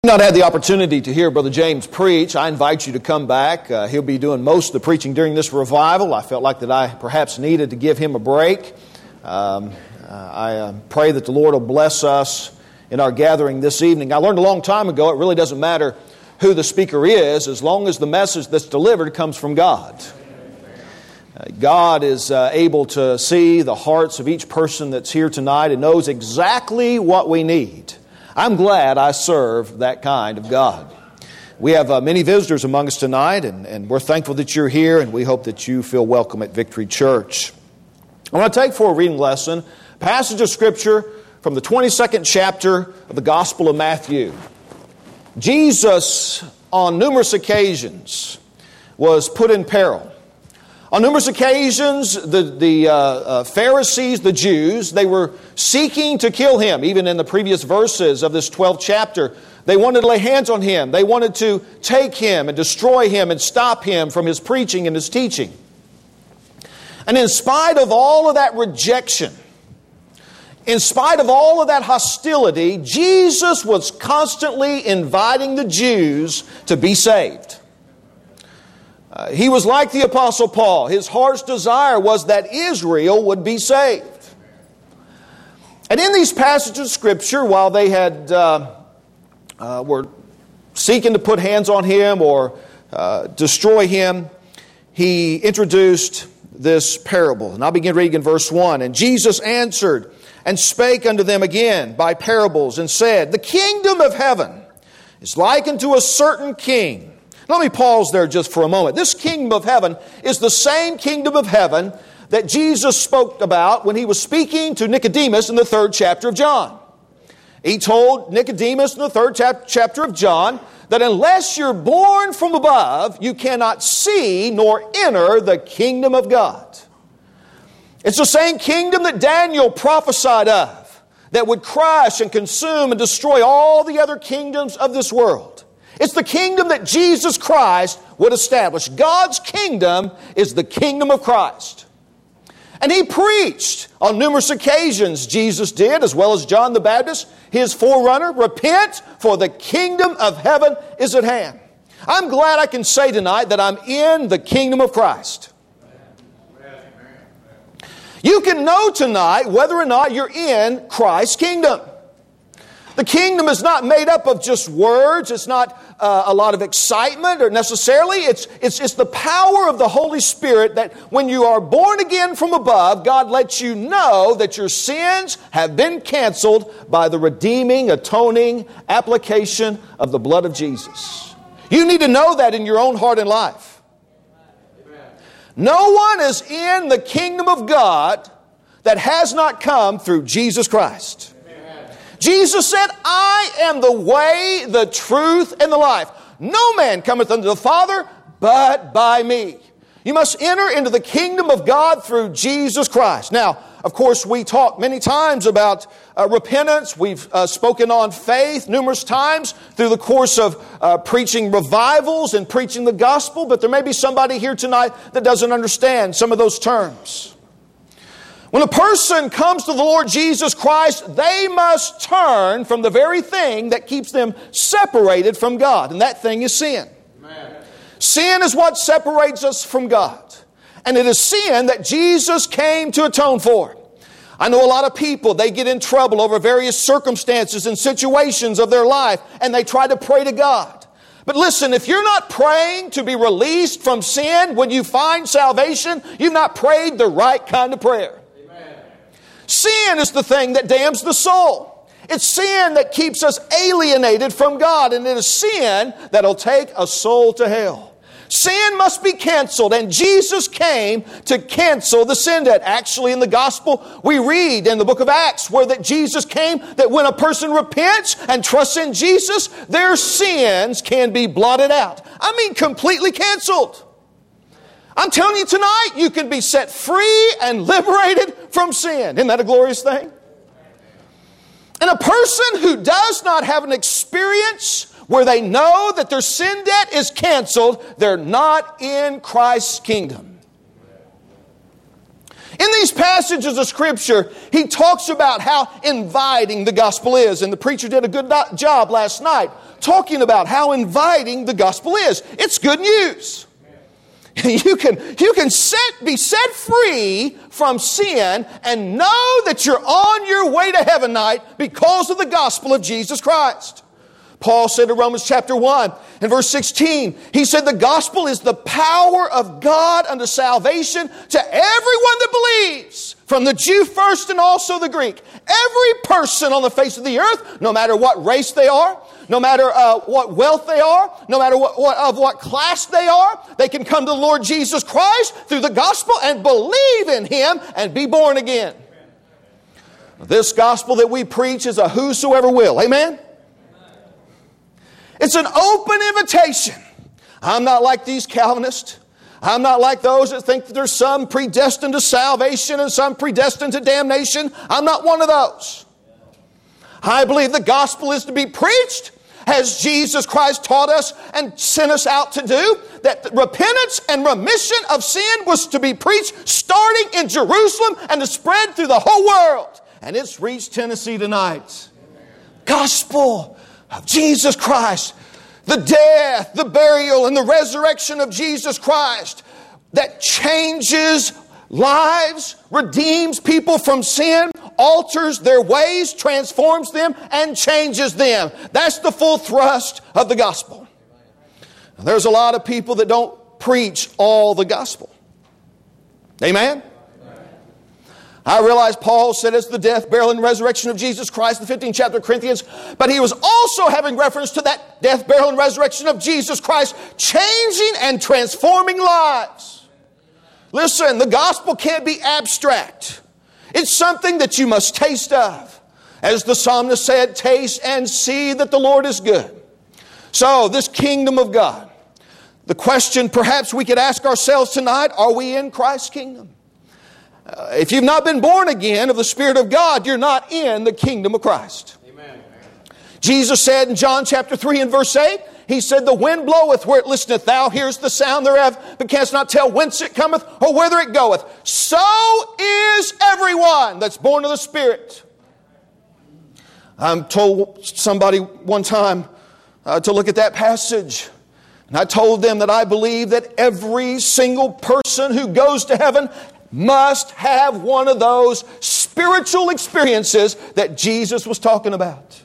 Not had the opportunity to hear Brother James preach, I invite you to come back. He'll be doing most of the preaching during this revival. I felt like that I perhaps needed to give him a break. I pray that the Lord will bless us in our gathering this evening. I learned a long time ago it really doesn't matter who the speaker is as long as the message that's delivered comes from God. God is able to see the hearts of each person that's here tonight and knows exactly what we need. I'm glad I serve that kind of God. We have many visitors among us tonight, and we're thankful that you're here, and we hope that you feel welcome at Victory Church. I want to take for a reading lesson a passage of Scripture from the 22nd chapter of the Gospel of Matthew. Jesus, on numerous occasions, was put in peril. On numerous occasions, the Pharisees, the Jews, they were seeking to kill him. Even in the previous verses of this 12th chapter, they wanted to lay hands on him. They wanted to take him and destroy him and stop him from his preaching and his teaching. And in spite of all of that rejection, in spite of all of that hostility, Jesus was constantly inviting the Jews to be saved. He was like the Apostle Paul. His heart's desire was that Israel would be saved. And in these passages of Scripture, while they were seeking to put hands on him or destroy him, he introduced this parable. And I'll begin reading in verse 1. And Jesus answered and spake unto them again by parables and said, The kingdom of heaven is like unto a certain king. Let me pause there just for a moment. This kingdom of heaven is the same kingdom of heaven that Jesus spoke about when he was speaking to Nicodemus in the 3rd chapter of John. He told Nicodemus in the 3rd chapter of John that unless you're born from above, you cannot see nor enter the kingdom of God. It's the same kingdom that Daniel prophesied of, that would crush and consume and destroy all the other kingdoms of this world. It's the kingdom that Jesus Christ would establish. God's kingdom is the kingdom of Christ. And he preached on numerous occasions, Jesus did, as well as John the Baptist, his forerunner, repent, for the kingdom of heaven is at hand. I'm glad I can say tonight that I'm in the kingdom of Christ. You can know tonight whether or not you're in Christ's kingdom. The kingdom is not made up of just words. It's not a lot of excitement or necessarily. It's the power of the Holy Spirit that when you are born again from above, God lets you know that your sins have been canceled by the redeeming, atoning application of the blood of Jesus. You need to know that in your own heart and life. No one is in the kingdom of God that has not come through Jesus Christ. Jesus said, I am the way, the truth, and the life. No man cometh unto the Father but by me. You must enter into the kingdom of God through Jesus Christ. Now, of course, we talk many times about repentance. We've spoken on faith numerous times through the course of preaching revivals and preaching the gospel. But there may be somebody here tonight that doesn't understand some of those terms. When a person comes to the Lord Jesus Christ, they must turn from the very thing that keeps them separated from God, and that thing is sin. Amen. Sin is what separates us from God, and it is sin that Jesus came to atone for. I know a lot of people, they get in trouble over various circumstances and situations of their life, and they try to pray to God. But listen, if you're not praying to be released from sin when you find salvation, you've not prayed the right kind of prayer. Sin is the thing that damns the soul. It's sin that keeps us alienated from God, and it is sin that'll take a soul to hell. Sin must be canceled, and Jesus came to cancel the sin debt. Actually, in the gospel, we read in the book of Acts where that Jesus came, that when a person repents and trusts in Jesus, their sins can be blotted out. I mean, completely canceled. I'm telling you tonight, you can be set free and liberated from sin. Isn't that a glorious thing? And a person who does not have an experience where they know that their sin debt is canceled, they're not in Christ's kingdom. In these passages of Scripture, he talks about how inviting the gospel is. And the preacher did a good job last night talking about how inviting the gospel is. It's good news. You can be set free from sin and know that you're on your way to heaven tonight because of the gospel of Jesus Christ. Paul said in Romans chapter 1 and verse 16, he said the gospel is the power of God unto salvation to everyone that believes, from the Jew first and also the Greek. Every person on the face of the earth, no matter what race they are, no matter what wealth they are, no matter what class they are, they can come to the Lord Jesus Christ through the gospel and believe in Him and be born again. This gospel that we preach is a whosoever will. Amen? It's an open invitation. I'm not like these Calvinists. I'm not like those that think that there's some predestined to salvation and some predestined to damnation. I'm not one of those. I believe the gospel is to be preached as Jesus Christ taught us and sent us out to do. That repentance and remission of sin was to be preached starting in Jerusalem and to spread through the whole world. And it's reached Tennessee tonight. Gospel of Jesus Christ, the death, the burial, and the resurrection of Jesus Christ that changes lives, redeems people from sin, alters their ways, transforms them, and changes them. That's the full thrust of the gospel. There's a lot of people that don't preach all the gospel. Amen? I realize Paul said it's the death, burial, and resurrection of Jesus Christ in the 15th chapter of Corinthians, but he was also having reference to that death, burial, and resurrection of Jesus Christ changing and transforming lives. Listen, the gospel can't be abstract. It's something that you must taste of. As the psalmist said, taste and see that the Lord is good. So, this kingdom of God. The question perhaps we could ask ourselves tonight, are we in Christ's kingdom? If you've not been born again of the Spirit of God, you're not in the kingdom of Christ. Amen. Jesus said in John chapter 3 and verse 8, He said, the wind bloweth where it listeneth, thou hearest the sound thereof, but canst not tell whence it cometh or whither it goeth. So is everyone that's born of the Spirit. I told somebody one time to look at that passage. And I told them that I believe that every single person who goes to heaven must have one of those spiritual experiences that Jesus was talking about.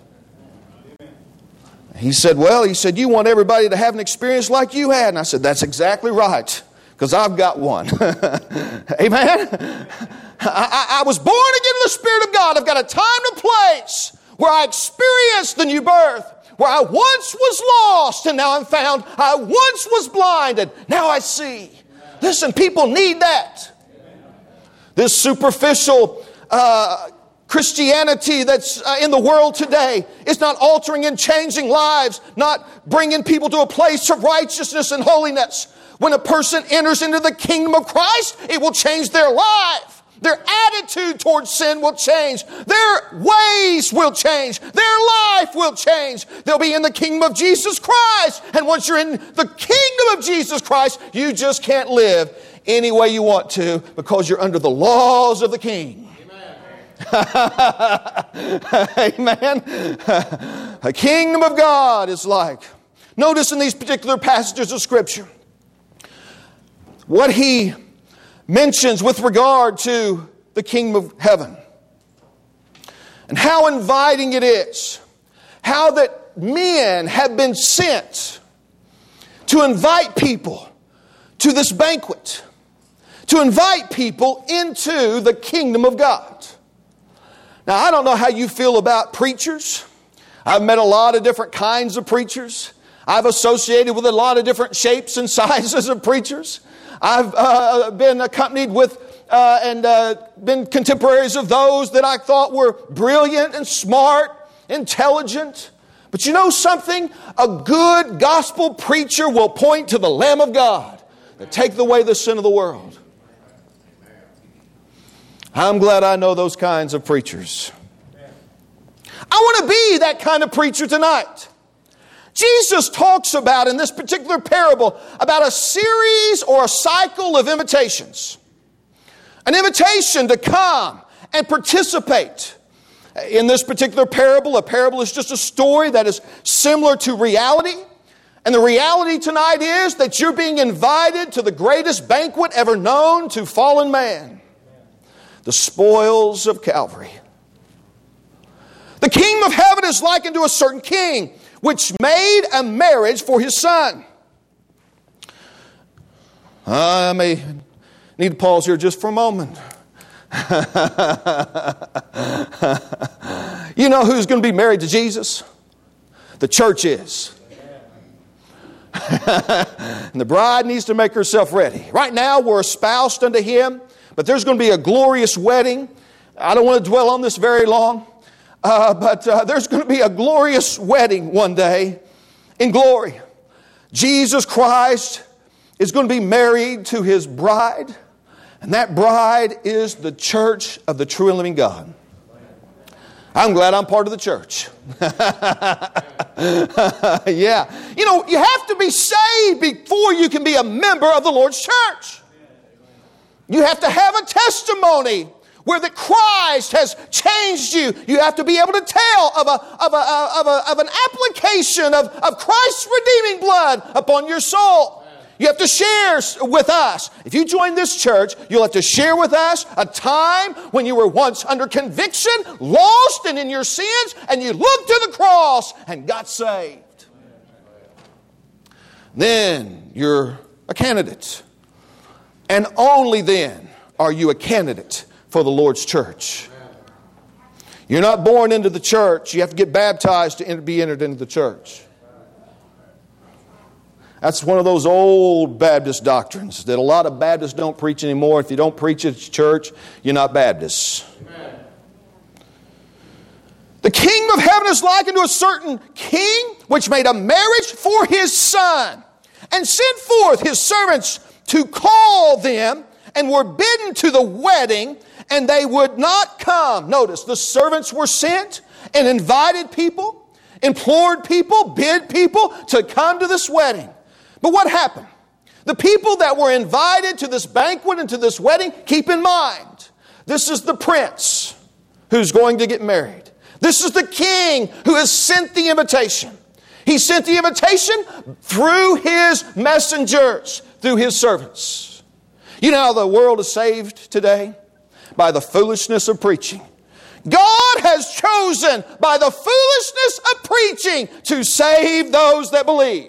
He said, you want everybody to have an experience like you had. And I said, that's exactly right, because I've got one. Amen? I was born again in the Spirit of God. I've got a time and place where I experienced the new birth, where I once was lost and now I'm found. I once was blind and now I see. Listen, people need that. This superficial Christianity that's in the world today is not altering and changing lives, not bringing people to a place of righteousness and holiness. When a person enters into the kingdom of Christ, it will change their life. Their attitude towards sin will change. Their ways will change. Their life will change. They'll be in the kingdom of Jesus Christ. And once you're in the kingdom of Jesus Christ, you just can't live any way you want to because you're under the laws of the King. Amen. A kingdom of God is like. Notice in these particular passages of Scripture what he mentions with regard to the kingdom of heaven and how inviting it is. How that men have been sent to invite people to this banquet, to invite people into the kingdom of God. Now, I don't know how you feel about preachers. I've met a lot of different kinds of preachers. I've associated with a lot of different shapes and sizes of preachers. I've been accompanied with and been contemporaries of those that I thought were brilliant and smart, intelligent. But you know something? A good gospel preacher will point to the Lamb of God that take away the sin of the world. I'm glad I know those kinds of preachers. I want to be that kind of preacher tonight. Jesus talks about, in this particular parable, about a series or a cycle of invitations. An invitation to come and participate. In this particular parable, a parable is just a story that is similar to reality. And the reality tonight is that you're being invited to the greatest banquet ever known to fallen man. The spoils of Calvary. The kingdom of heaven is likened to a certain king, which made a marriage for his son. I may need to pause here just for a moment. You know who's going to be married to Jesus? The church is. And the bride needs to make herself ready. Right now we're espoused unto Him, but there's going to be a glorious wedding. I don't want to dwell on this very long, but there's going to be a glorious wedding one day in glory. Jesus Christ is going to be married to His bride, and that bride is the church of the true and living God. I'm glad I'm part of the church. Yeah. You know, you have to be saved before you can be a member of the Lord's church. You have to have a testimony where that Christ has changed you. You have to be able to tell of an application of Christ's redeeming blood upon your soul. You have to share with us. If you join this church, you'll have to share with us a time when you were once under conviction, lost and in your sins, and you looked to the cross and got saved. Then you're a candidate. And only then are you a candidate for the Lord's church. You're not born into the church. You have to get baptized to be entered into the church. That's one of those old Baptist doctrines that a lot of Baptists don't preach anymore. If you don't preach at church, you're not Baptists. Amen. The kingdom of heaven is likened to a certain king which made a marriage for his son and sent forth his servants to call them, and were bidden to the wedding, and they would not come. Notice, the servants were sent and invited people, implored people, bid people to come to this wedding. But what happened? The people that were invited to this banquet and to this wedding, keep in mind, this is the prince who's going to get married. This is the king who has sent the invitation. He sent the invitation through his messengers, through his servants. You know how the world is saved today? By the foolishness of preaching. God has chosen by the foolishness of preaching to save those that believe.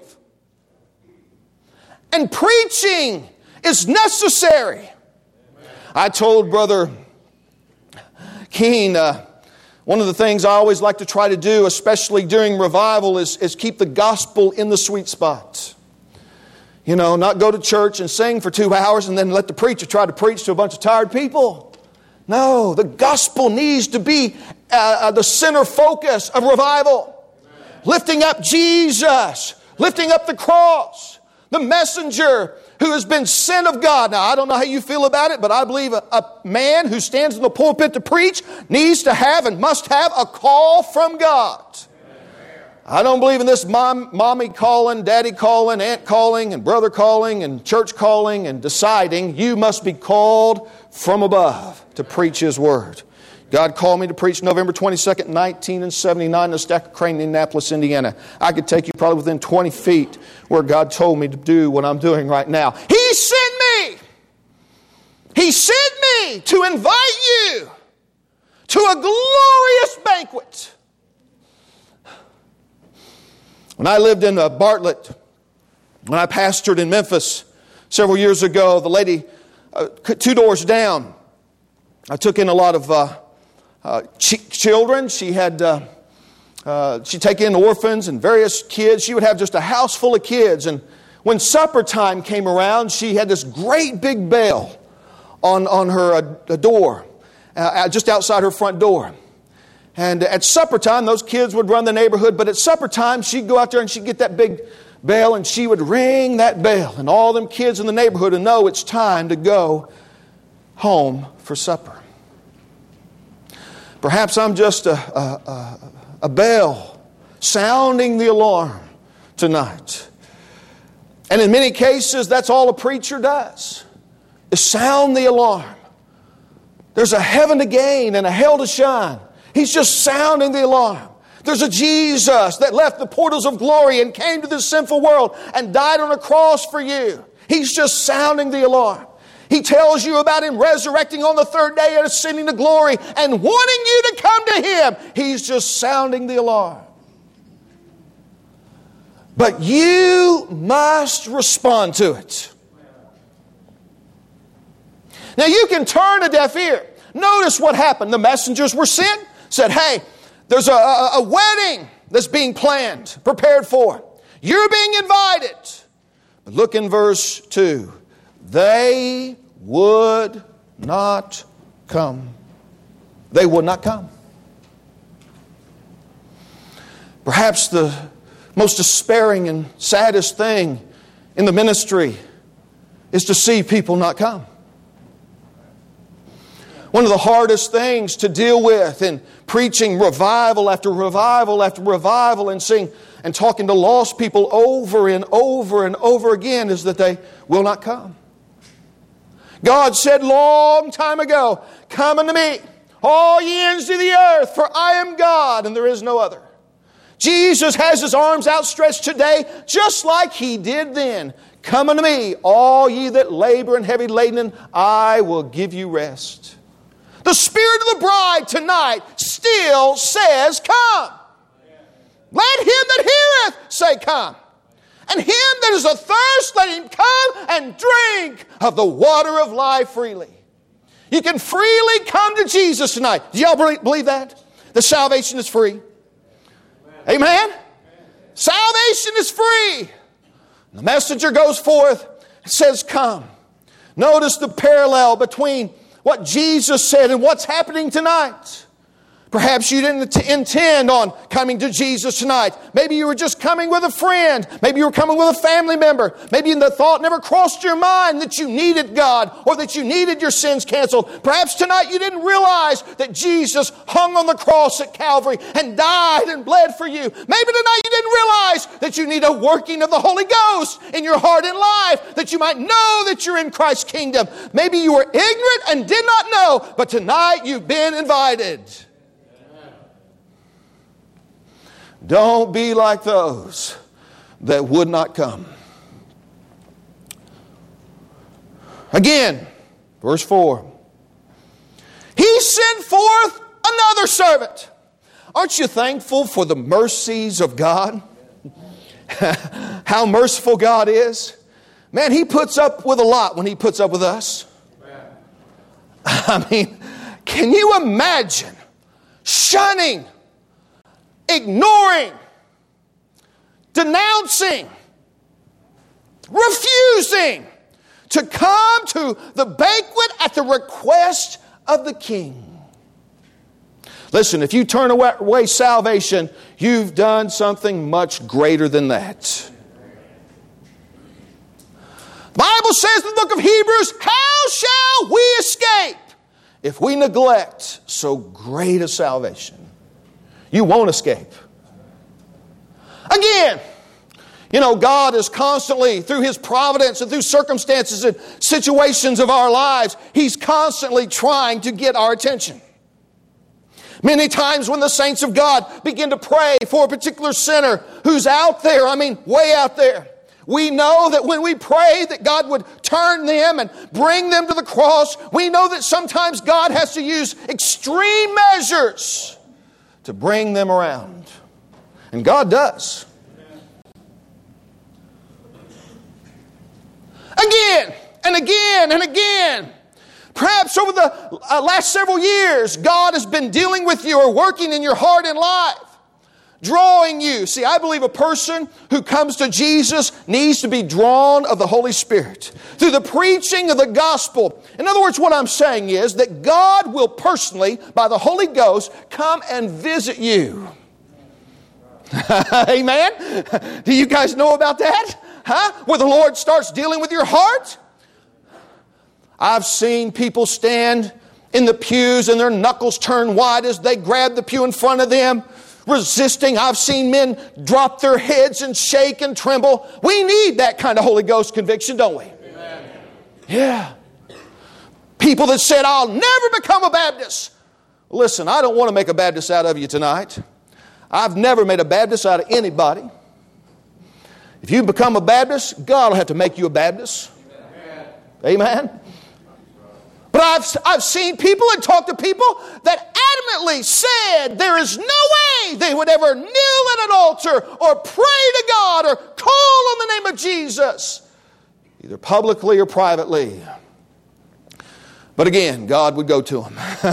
And preaching is necessary. I told Brother Keene, one of the things I always like to try to do, especially during revival, is keep the gospel in the sweet spot. You know, not go to church and sing for 2 hours and then let the preacher try to preach to a bunch of tired people. No, the gospel needs to be the center focus of revival. Lifting up Jesus, lifting up the cross, the messenger who has been sent of God. Now, I don't know how you feel about it, but I believe a man who stands in the pulpit to preach needs to have and must have a call from God. I don't believe in this mommy calling, daddy calling, aunt calling, and brother calling, and church calling, and deciding. You must be called from above to preach His Word. God called me to preach November 22nd, 1979 in the Stack of Crane, Indianapolis, Indiana. I could take you probably within 20 feet where God told me to do what I'm doing right now. He sent me. He sent me to invite you to a glorious banquet. When I lived in Bartlett, when I pastored in Memphis several years ago, the lady 2 doors down, I took in a lot of children. She'd take in orphans and various kids. She would have just a house full of kids. And when supper time came around, she had this great big bell on her door, just outside her front door. And at supper time, those kids would run the neighborhood. But at supper time, she'd go out there and she'd get that big bell and she would ring that bell. And all them kids in the neighborhood would know it's time to go home for supper. Perhaps I'm just a bell sounding the alarm tonight. And in many cases, that's all a preacher does, is sound the alarm There's a heaven to gain and a hell to shine. He's just sounding the alarm. There's a Jesus that left the portals of glory and came to this sinful world and died on a cross for you. He's just sounding the alarm. He tells you about Him resurrecting on the third day and ascending to glory and wanting you to come to Him. He's just sounding the alarm. But you must respond to it. Now you can turn a deaf ear. Notice what happened. The messengers were sent, said, hey, there's a wedding that's being planned, prepared for. You're being invited. But look in verse 2. They would not come. They would not come. Perhaps the most despairing and saddest thing in the ministry is to see people not come. One of the hardest things to deal with in preaching revival after revival after revival and seeing and talking to lost people over and over and over again is that they will not come. God said long time ago, come unto me, all ye ends of the earth, for I am God and there is no other. Jesus has His arms outstretched today just like He did then. Come unto me, all ye that labor and heavy laden, and I will give you rest. The Spirit of the bride tonight still says, come. Let him that heareth say, come. And him that is athirst, let him come and drink of the water of life freely. You can freely come to Jesus tonight. Do y'all believe that? The salvation is free. Amen? Salvation is free. The messenger goes forth and says, come. Notice the parallel between what Jesus said and what's happening tonight. Perhaps you didn't intend on coming to Jesus tonight. Maybe you were just coming with a friend. Maybe you were coming with a family member. Maybe the thought never crossed your mind that you needed God or that you needed your sins canceled. Perhaps tonight you didn't realize that Jesus hung on the cross at Calvary and died and bled for you. Maybe tonight you didn't realize that you need a working of the Holy Ghost in your heart and life, that you might know that you're in Christ's kingdom. Maybe you were ignorant and did not know, but tonight you've been invited. Don't be like those that would not come. Again, verse 4. He sent forth another servant. Aren't you thankful for the mercies of God? How merciful God is. Man, He puts up with a lot when He puts up with us. I mean, can you imagine shunning, ignoring, denouncing, refusing to come to the banquet at the request of the king? Listen, if you turn away salvation, you've done something much greater than that. The Bible says in the book of Hebrews, how shall we escape if we neglect so great a salvation? You won't escape. Again, you know, God is constantly, through His providence and through circumstances and situations of our lives, He's constantly trying to get our attention. Many times when the saints of God begin to pray for a particular sinner who's out there, way out there, we know that when we pray that God would turn them and bring them to the cross, we know that sometimes God has to use extreme measures to bring them around. And God does. Again and again and again. Perhaps over the last several years, God has been dealing with you or working in your heart and life, drawing you. See, I believe a person who comes to Jesus needs to be drawn of the Holy Spirit through the preaching of the gospel. In other words, what I'm saying is that God will personally, by the Holy Ghost, come and visit you. Amen? Do you guys know about that? Where the Lord starts dealing with your heart? I've seen people stand in the pews and their knuckles turn white as they grab the pew in front of them, resisting. I've seen men drop their heads and shake and tremble. We need that kind of Holy Ghost conviction, don't we? Amen. Yeah. People that said, I'll never become a Baptist. Listen, I don't want to make a Baptist out of you tonight. I've never made a Baptist out of anybody. If you become a Baptist, God will have to make you a Baptist. Amen. But I've seen people and talked to people that adamantly said there is no way they would ever kneel at an altar or pray to God or call on the name of Jesus, either publicly or privately. But again, God would go to them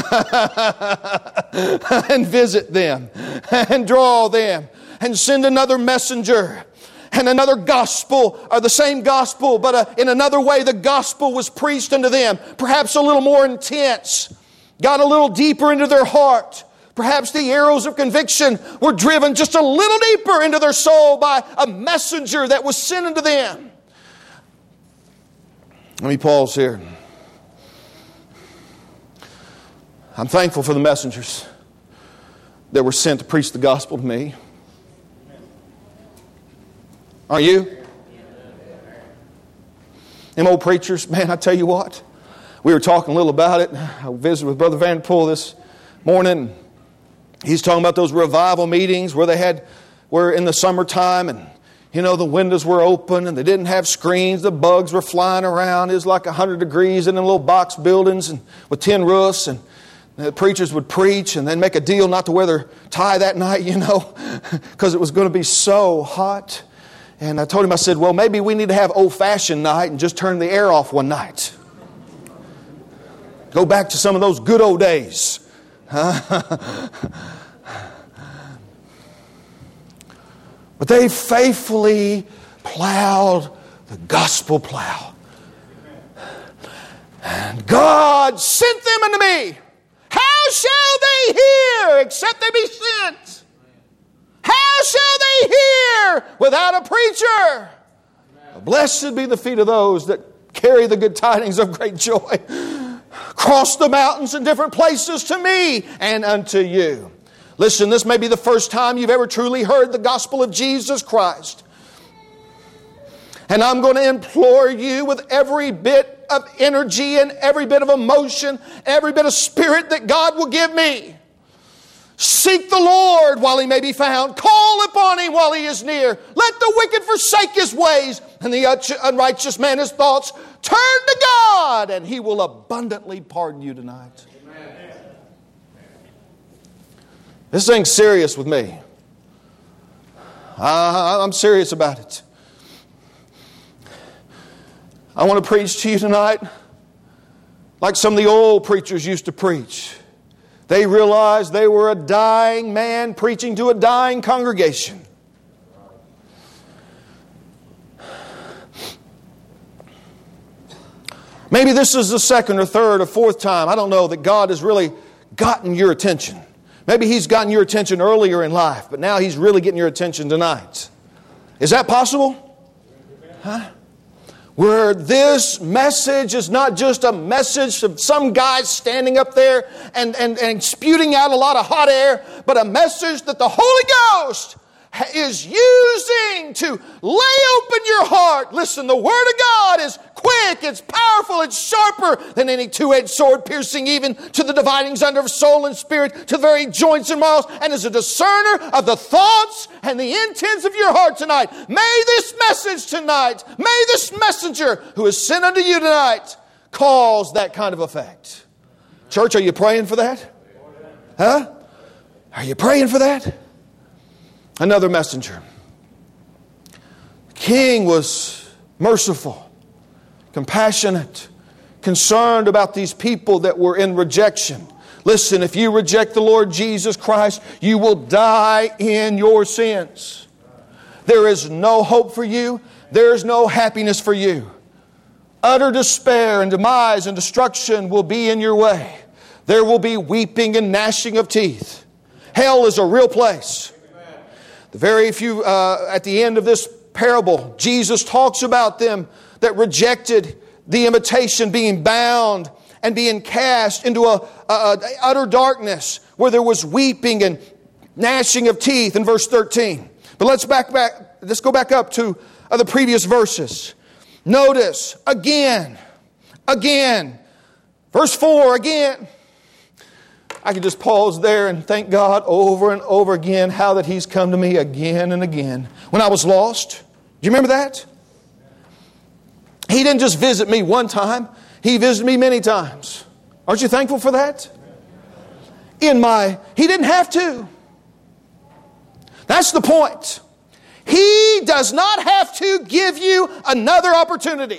and visit them and draw them and send another messenger and another gospel, or the same gospel, but in another way the gospel was preached unto them. Perhaps a little more intense. Got a little deeper into their heart. Perhaps the arrows of conviction were driven just a little deeper into their soul by a messenger that was sent unto them. Let me pause here. I'm thankful for the messengers that were sent to preach the gospel to me. Are you? Them old preachers, man, I tell you what. We were talking a little about it. I visited with Brother Vanderpool this morning. He's talking about those revival meetings where were in the summertime, and the windows were open and they didn't have screens. The bugs were flying around. It was like 100 degrees in them little box buildings and with tin roofs, and the preachers would preach and then make a deal not to wear their tie that night, because it was going to be so hot. And I told him, I said, well, maybe we need to have old-fashioned night and just turn the air off one night. Go back to some of those good old days. But they faithfully plowed the gospel plow. And God sent them unto me. How shall they hear except they be sent? How shall they hear without a preacher? Blessed be the feet of those that carry the good tidings of great joy. Cross the mountains in different places to me and unto you. Listen, this may be the first time you've ever truly heard the gospel of Jesus Christ. And I'm going to implore you with every bit of energy and every bit of emotion, every bit of spirit that God will give me. Seek the Lord while He may be found. Call upon Him while He is near. Let the wicked forsake his ways, and the unrighteous man his thoughts. Turn to God, and He will abundantly pardon you tonight. Amen. This thing's serious with me. I'm serious about it. I want to preach to you tonight like some of the old preachers used to preach. They realized they were a dying man preaching to a dying congregation. Maybe this is the second or third or fourth time, I don't know, that God has really gotten your attention. Maybe He's gotten your attention earlier in life, but now He's really getting your attention tonight. Is that possible? Huh? Where this message is not just a message of some guy standing up there and spewing out a lot of hot air, but a message that the Holy Ghost is using to lay open your heart. Listen, the Word of God is quick, it's powerful, it's sharper than any two-edged sword, piercing even to the dividings under of soul and spirit, to the very joints and marrows, and is a discerner of the thoughts and the intents of your heart tonight. May this message tonight, may this messenger who is sent unto you tonight cause that kind of effect. Church, are you praying for that? Huh? Are you praying for that? Another messenger. The king was merciful, compassionate, concerned about these people that were in rejection. Listen, if you reject the Lord Jesus Christ, you will die in your sins. There is no hope for you. There is no happiness for you. Utter despair and demise and destruction will be in your way. There will be weeping and gnashing of teeth. Hell is a real place. The very few, at the end of this parable, Jesus talks about them that rejected the invitation, being bound and being cast into a utter darkness where there was weeping and gnashing of teeth in verse 13. But let's go back up to the previous verses. Notice, again, Verse 4 again. I could just pause there and thank God over and over again how that He's come to me again and again. When I was lost, do you remember that? He didn't just visit me one time. He visited me many times. Aren't you thankful for that? He didn't have to. That's the point. He does not have to give you another opportunity.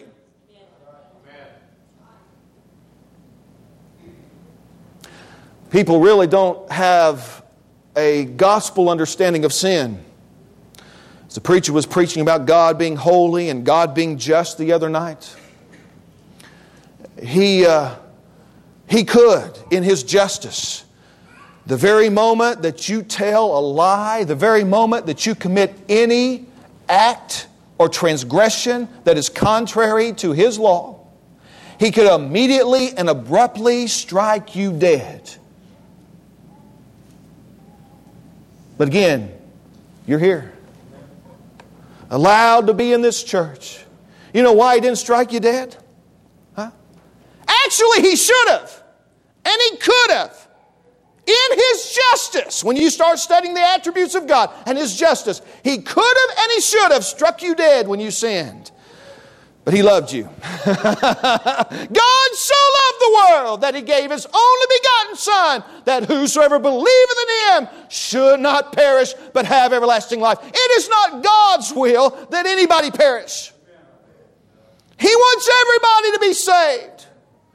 People really don't have a gospel understanding of sin. As the preacher was preaching about God being holy and God being just the other night, He could, in His justice, the very moment that you tell a lie, the very moment that you commit any act or transgression that is contrary to His law, He could immediately and abruptly strike you dead. But again, you're here, allowed to be in this church. You know why He didn't strike you dead? Huh? Actually, He should have. And He could have. In His justice, when you start studying the attributes of God and His justice, He could have and He should have struck you dead when you sinned. But He loved you. God so loved the world that He gave His only begotten Son, that whosoever believeth in Him should not perish, but have everlasting life. It is not God's will that anybody perish. He wants everybody to be saved.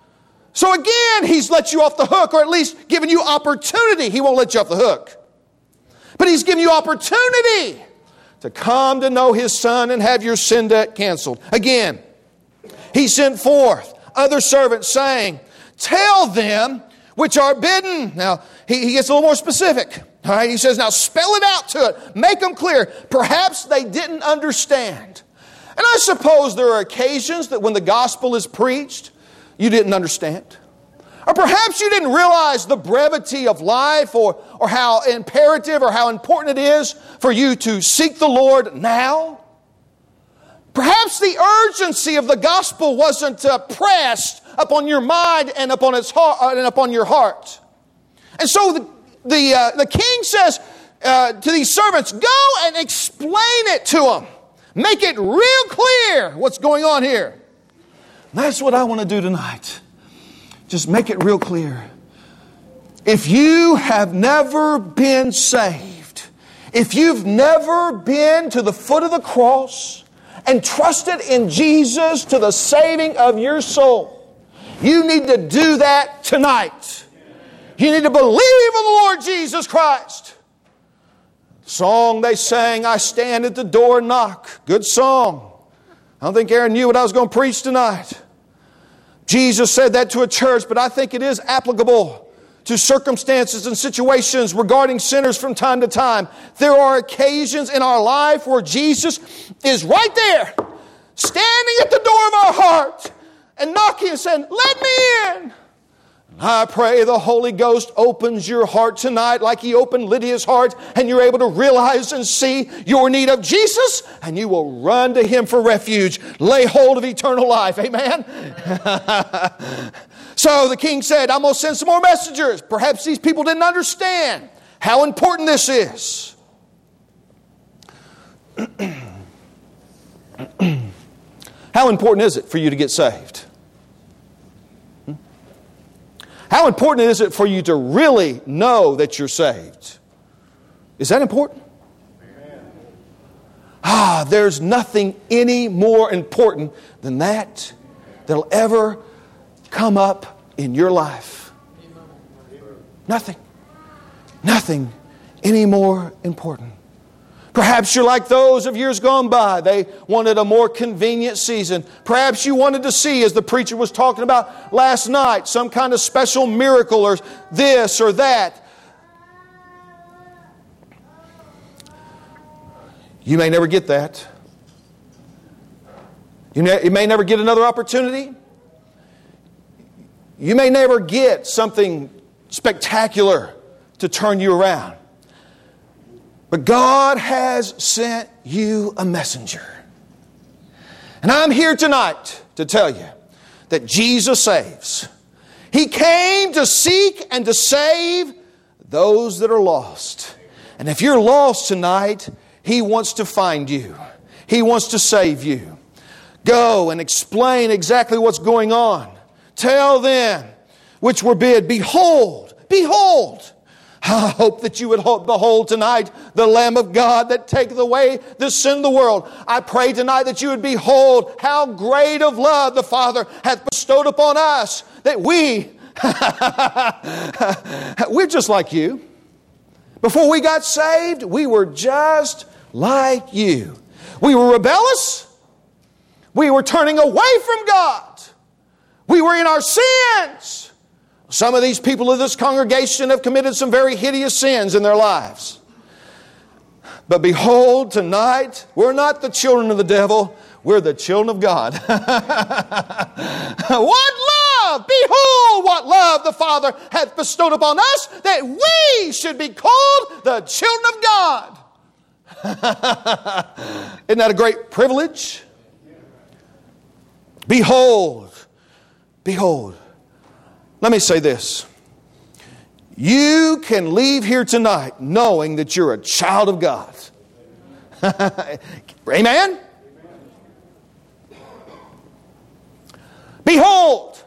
So again, He's let you off the hook, or at least given you opportunity. He won't let you off the hook. But He's given you opportunity to come to know His Son and have your sin debt canceled. Again, He sent forth other servants saying, tell them which are bidden. Now, he gets a little more specific. All right, he says, now spell it out to it. Make them clear. Perhaps they didn't understand. And I suppose there are occasions that when the gospel is preached, you didn't understand. Or perhaps you didn't realize the brevity of life or how imperative or how important it is for you to seek the Lord now. Perhaps the urgency of the gospel wasn't pressed upon your mind and upon its heart and upon your heart. And so the king says to these servants, go and explain it to them. Make it real clear what's going on here. That's what I want to do tonight. Just make it real clear. If you have never been saved, if you've never been to the foot of the cross and trusted in Jesus to the saving of your soul, you need to do that tonight. You need to believe in the Lord Jesus Christ. The song they sang, I stand at the door and knock. Good song. I don't think Aaron knew what I was going to preach tonight. Jesus said that to a church, but I think it is applicable to circumstances and situations regarding sinners from time to time. There are occasions in our life where Jesus is right there, standing at the door of our heart and knocking and saying, let me in. I pray the Holy Ghost opens your heart tonight like He opened Lydia's heart, and you're able to realize and see your need of Jesus, and you will run to Him for refuge. Lay hold of eternal life. Amen? So the king said, I'm going to send some more messengers. Perhaps these people didn't understand how important this is. How important is it for you to get saved? How important is it for you to really know that you're saved? Is that important? There's nothing any more important than that that'll ever come up in your life. Nothing. Nothing any more important. Perhaps you're like those of years gone by. They wanted a more convenient season. Perhaps you wanted to see, as the preacher was talking about last night, some kind of special miracle or this or that. You may never get that. You may never get another opportunity. You may never get something spectacular to turn you around. But God has sent you a messenger. And I'm here tonight to tell you that Jesus saves. He came to seek and to save those that are lost. And if you're lost tonight, He wants to find you. He wants to save you. Go and explain exactly what's going on. Tell them which were bid, behold, behold. I hope that you would behold tonight the Lamb of God that taketh away the sin of the world. I pray tonight that you would behold how great of love the Father hath bestowed upon us, that we're just like you. Before we got saved, we were just like you. We were rebellious. We were turning away from God. We were in our sins. Some of these people of this congregation have committed some very hideous sins in their lives. But behold, tonight, we're not the children of the devil. We're the children of God. What love! Behold, what love the Father hath bestowed upon us, that we should be called the children of God. Isn't that a great privilege? Behold, behold. Let me say this. You can leave here tonight knowing that you're a child of God. Amen? Behold,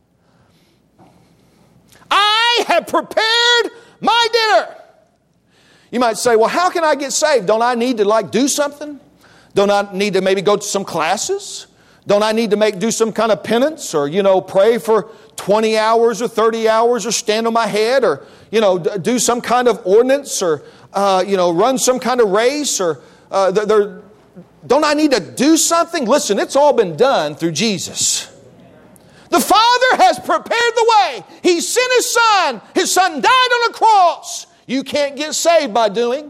I have prepared my dinner. You might say, well, how can I get saved? Don't I need to do something? Don't I need to maybe go to some classes? Don't I need to do some kind of penance or, pray for 20 hours or 30 hours or stand on my head or, do some kind of ordinance or, run some kind of race or, don't I need to do something? Listen, it's all been done through Jesus. The Father has prepared the way. He sent His Son. His Son died on a cross. You can't get saved by doing.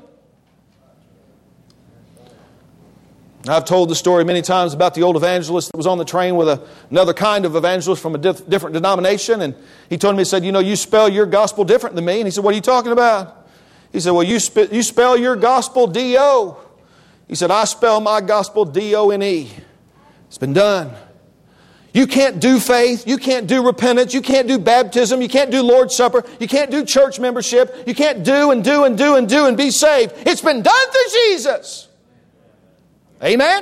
I've told the story many times about the old evangelist that was on the train with another kind of evangelist from a different denomination. And he told me, he said, you spell your gospel different than me. And he said, what are you talking about? He said, well, you spell your gospel D-O. He said, I spell my gospel D-O-N-E. It's been done. You can't do faith. You can't do repentance. You can't do baptism. You can't do Lord's Supper. You can't do church membership. You can't do and be saved. It's been done through Jesus. Amen?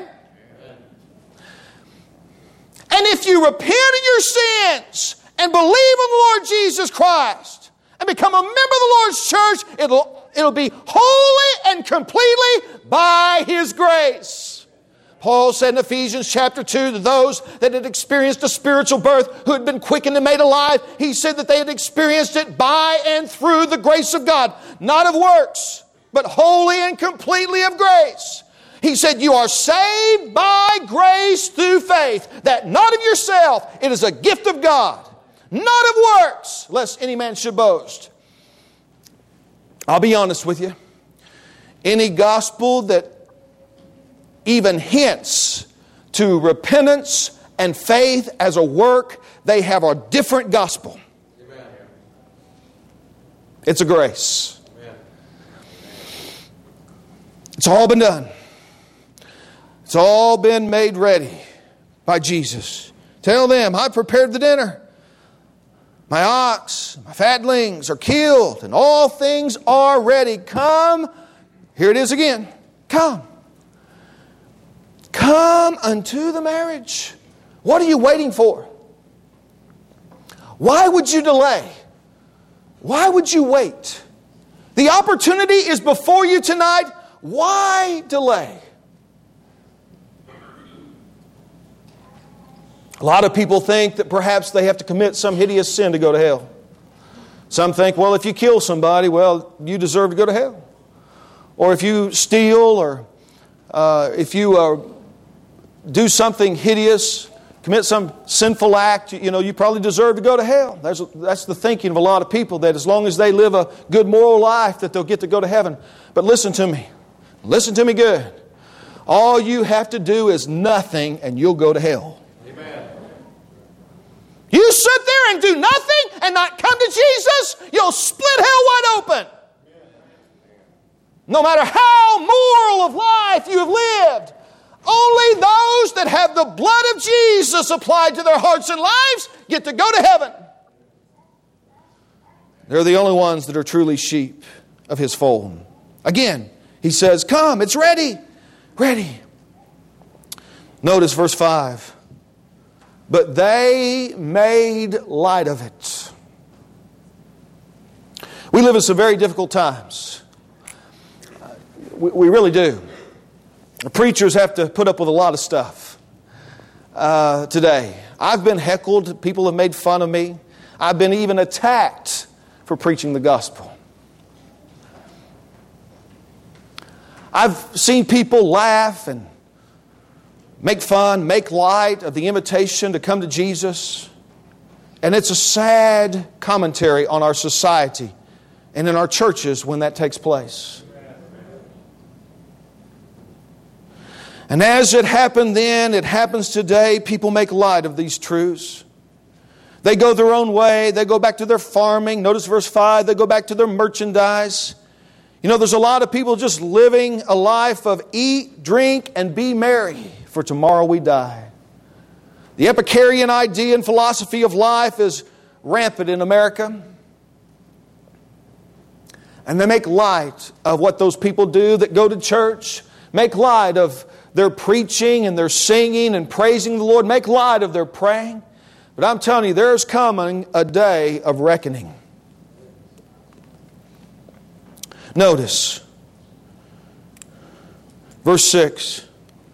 And if you repent of your sins and believe in the Lord Jesus Christ and become a member of the Lord's church, it'll be wholly and completely by His grace. Paul said in Ephesians chapter 2 to those that had experienced a spiritual birth, who had been quickened and made alive, he said that they had experienced it by and through the grace of God, not of works, but wholly and completely of grace. He said, you are saved by grace through faith, that not of yourself, it is a gift of God, not of works, lest any man should boast. I'll be honest with you. Any gospel that even hints to repentance and faith as a work, they have a different gospel. Amen. It's a grace. Amen. It's all been done. It's all been made ready by Jesus. Tell them, I prepared the dinner. My ox, my fatlings are killed, and all things are ready. Come. Here it is again. Come. Come unto the marriage. What are you waiting for? Why would you delay? Why would you wait? The opportunity is before you tonight. Why delay? A lot of people think that perhaps they have to commit some hideous sin to go to hell. Some think, well, if you kill somebody, well, you deserve to go to hell. Or if you steal, or if you do something hideous, commit some sinful act, you probably deserve to go to hell. That's the thinking of a lot of people, that as long as they live a good moral life, that they'll get to go to heaven. But listen to me. Listen to me good. All you have to do is nothing, and you'll go to hell. You sit there and do nothing and not come to Jesus, you'll split hell wide open. No matter how moral of life you have lived, only those that have the blood of Jesus applied to their hearts and lives get to go to heaven. They're the only ones that are truly sheep of His fold. Again, He says, come, it's ready. Ready. Notice verse 5. But they made light of it. We live in some very difficult times. We really do. Preachers have to put up with a lot of stuff today. I've been heckled. People have made fun of me. I've been even attacked for preaching the gospel. I've seen people laugh and make fun, make light of the invitation to come to Jesus. And it's a sad commentary on our society and in our churches when that takes place. And as it happened then, it happens today. People make light of these truths. They go their own way. They go back to their farming. Notice verse 5. They go back to their merchandise. You know, there's a lot of people just living a life of eat, drink, and be merry, for tomorrow we die. The Epicurean idea and philosophy of life is rampant in America. And they make light of what those people do that go to church. Make light of their preaching and their singing and praising the Lord. Make light of their praying. But I'm telling you, there's coming a day of reckoning. Notice verse 6.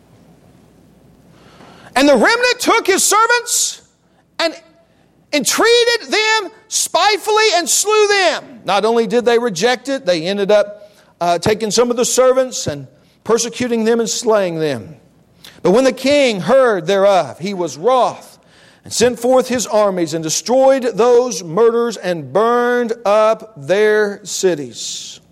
And the remnant took his servants and entreated them spitefully and slew them. Not only did they reject it, they ended up taking some of the servants and persecuting them and slaying them. But when the king heard thereof, he was wroth and sent forth his armies and destroyed those murderers and burned up their cities.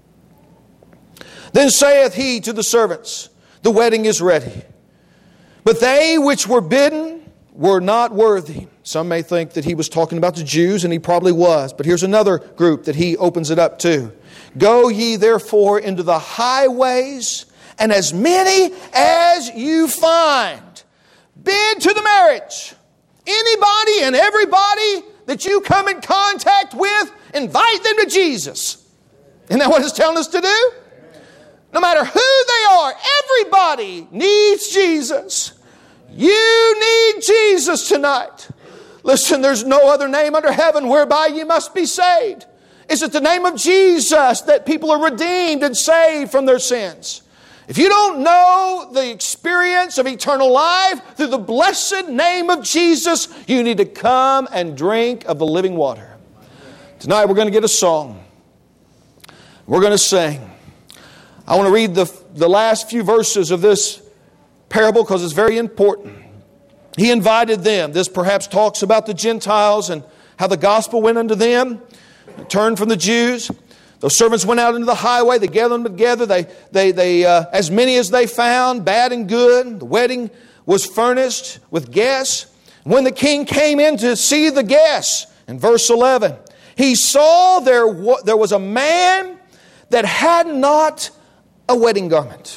Then saith he to the servants, the wedding is ready, but they which were bidden were not worthy. Some may think that he was talking about the Jews, and he probably was. But here's another group that he opens it up to. Go ye therefore into the highways, and as many as you find, bid to the marriage. Anybody and everybody that you come in contact with, invite them to Jesus. Isn't that what it's telling us to do? No matter who they are, everybody needs Jesus. You need Jesus tonight. Listen, there's no other name under heaven whereby you must be saved. It's at the name of Jesus that people are redeemed and saved from their sins. If you don't know the experience of eternal life through the blessed name of Jesus, you need to come and drink of the living water. Tonight we're going to get a song. We're going to sing. I want to read the last few verses of this parable because it's very important. He invited them. This perhaps talks about the Gentiles and how the gospel went unto them. Turned from the Jews. Those servants went out into the highway. They gathered them together. They as many as they found, bad and good. The wedding was furnished with guests. When the king came in to see the guests, in verse 11, he saw there was a man that had not a wedding garment.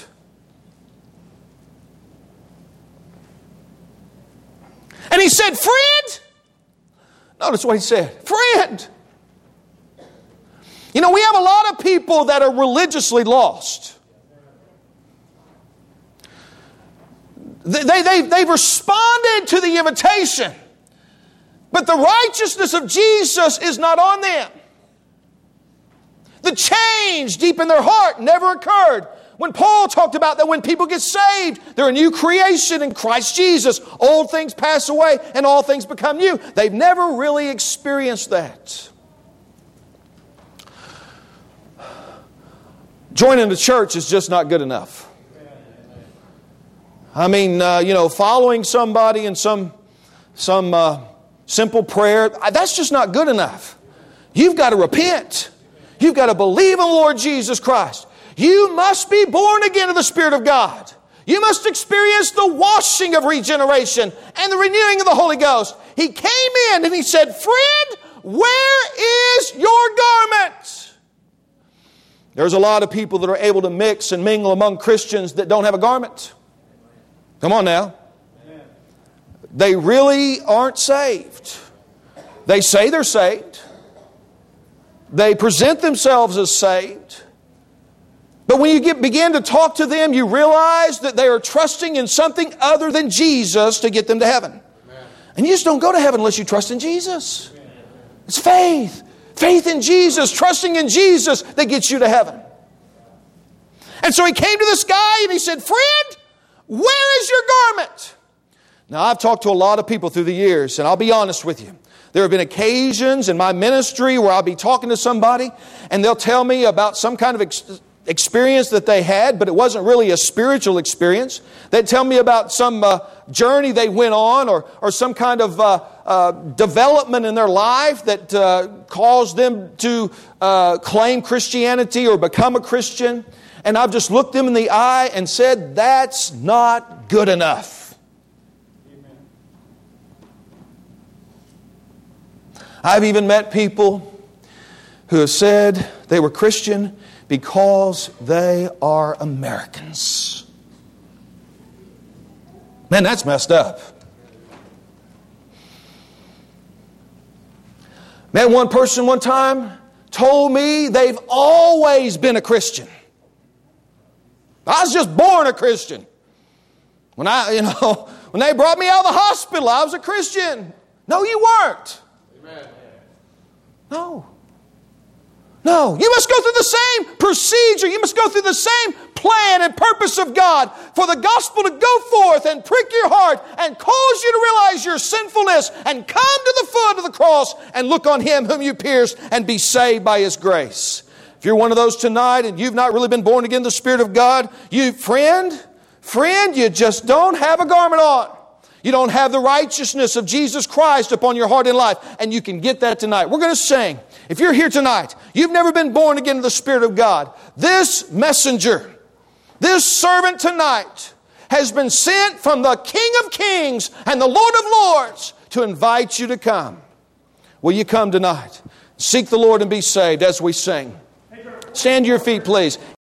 And he said, friend. Notice what he said. Friend. You know, we have a lot of people that are religiously lost. They've responded to the invitation. But the righteousness of Jesus is not on them. The change deep in their heart never occurred. When Paul talked about that when people get saved, they're a new creation in Christ Jesus. Old things pass away and all things become new. They've never really experienced that. Joining the church is just not good enough. I mean, following somebody in some simple prayer, that's just not good enough. You've got to repent. You've got to believe in the Lord Jesus Christ. You must be born again of the Spirit of God. You must experience the washing of regeneration and the renewing of the Holy Ghost. He came in and he said, friend, where is your garment? There's a lot of people that are able to mix and mingle among Christians that don't have a garment. Come on now. They really aren't saved. They say they're saved. They present themselves as saved. But when you begin to talk to them, you realize that they are trusting in something other than Jesus to get them to heaven. Amen. And you just don't go to heaven unless you trust in Jesus. Amen. It's faith. Faith in Jesus, trusting in Jesus that gets you to heaven. And so he came to this guy and he said, "Friend, where is your garment?" Now, I've talked to a lot of people through the years, and I'll be honest with you. There have been occasions in my ministry where I'll be talking to somebody and they'll tell me about some kind of experience that they had, but it wasn't really a spiritual experience. They'd tell me about some journey they went on or some kind of development in their life that caused them to claim Christianity or become a Christian. And I've just looked them in the eye and said, that's not good enough. Amen. I've even met people who have said they were Christian because they are Americans. Man, that's messed up. Man, one person one time told me they've always been a Christian. I was just born a Christian. When they brought me out of the hospital, I was a Christian. No, you weren't. Amen. No, you must go through the same procedure. You must go through the same plan and purpose of God for the gospel to go forth and prick your heart and cause you to realize your sinfulness and come to the foot of the cross and look on Him whom you pierced and be saved by His grace. If you're one of those tonight and you've not really been born again in the Spirit of God, friend, you just don't have a garment on. You don't have the righteousness of Jesus Christ upon your heart and life. And you can get that tonight. We're going to sing. If you're here tonight, you've never been born again in the Spirit of God. This messenger, this servant tonight has been sent from the King of Kings and the Lord of Lords to invite you to come. Will you come tonight? Seek the Lord and be saved as we sing. Stand to your feet, please.